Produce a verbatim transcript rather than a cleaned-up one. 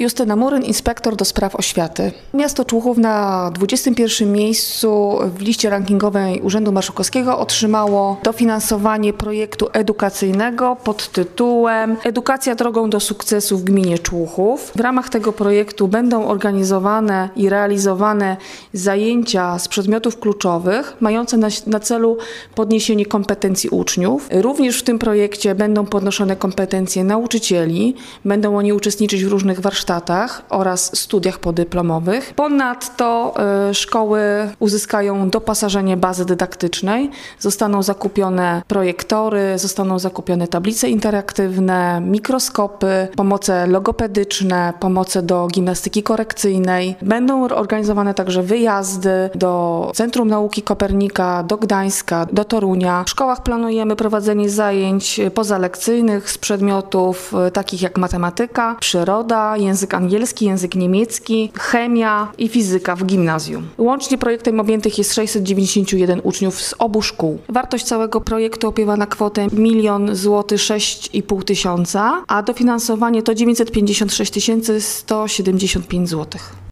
Justyna Muryn, inspektor do spraw oświaty. Miasto Człuchów na dwudziestym pierwszym miejscu w liście rankingowej Urzędu Marszałkowskiego otrzymało dofinansowanie projektu edukacyjnego pod tytułem Edukacja drogą do sukcesu w gminie Człuchów. W ramach tego projektu będą organizowane i realizowane zajęcia z przedmiotów kluczowych mające na, na celu podniesienie kompetencji uczniów. Również w tym projekcie będą podnoszone kompetencje nauczycieli, będą oni uczestniczyć w różnych warsztatach oraz studiach podyplomowych. Ponadto y, szkoły uzyskają doposażenie bazy dydaktycznej, zostaną zakupione projektory, zostaną zakupione tablice interaktywne, mikroskopy, pomoce logopedyczne, pomoce do gimnastyki korekcyjnej. Będą organizowane także wyjazdy do Centrum Nauki Kopernika, do Gdańska, do Torunia. W szkołach planujemy prowadzenie zajęć pozalekcyjnych z przedmiotów y, takich jak matematyka, przyroda, język angielski, język niemiecki, chemia i fizyka w gimnazjum. Łącznie projektem objętych jest sześćset dziewięćdziesiąt jeden uczniów z obu szkół. Wartość całego projektu opiewa na kwotę milion złotych sześć i pół tysiąca, a dofinansowanie to dziewięćset pięćdziesiąt sześć tysięcy sto siedemdziesiąt pięć złotych.